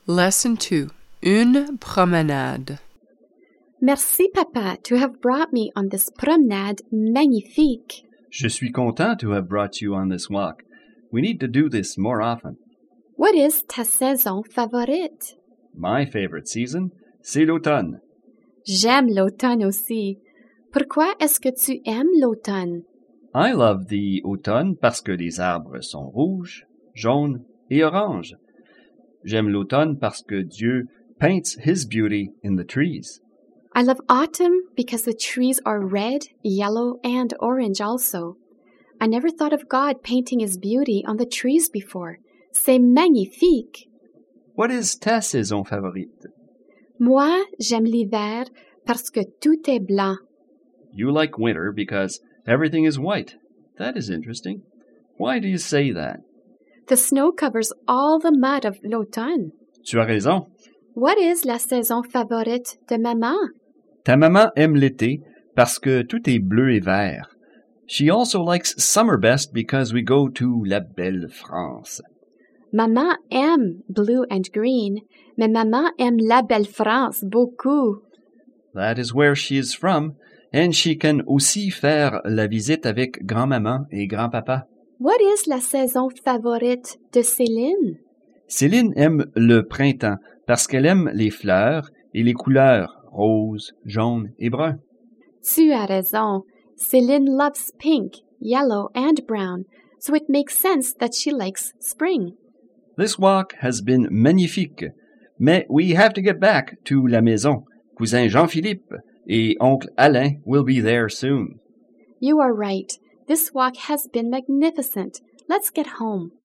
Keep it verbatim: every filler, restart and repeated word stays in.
Lesson two. Une promenade. Merci, Papa, to have brought me on this promenade magnifique. Je suis content to have brought you on this walk. We need to do this more often. What is ta saison favorite? My favorite season, c'est l'automne. J'aime l'automne aussi. Pourquoi est-ce que tu aimes l'automne? I love the automne parce que les arbres sont rouges, jaunes et oranges. J'aime l'automne parce que Dieu paints His beauty in the trees. I love autumn because the trees are red, yellow, and orange also. I never thought of God painting His beauty on the trees before. C'est magnifique. What is ta saison favorite? Moi, j'aime l'hiver parce que tout est blanc. You like winter because everything is white. That is interesting. Why do you say that? The snow covers all the mud of l'automne. Tu as raison. What is la saison favorite de maman? Ta maman aime l'été parce que tout est bleu et vert. She also likes summer best because we go to la belle France. Maman aime blue and green, mais maman aime la belle France beaucoup. That is where she is from, and she can aussi faire la visite avec grand-maman et grand-papa. What is la saison favorite de Céline? Céline aime le printemps parce qu'elle aime les fleurs et les couleurs rose, jaune et brun. Tu as raison. Céline loves pink, yellow, and brown, so it makes sense that she likes spring. This walk has been magnifique, mais we have to get back to la maison. Cousin Jean-Philippe et oncle Alain will be there soon. You are right. This walk has been magnificent. Let's get home.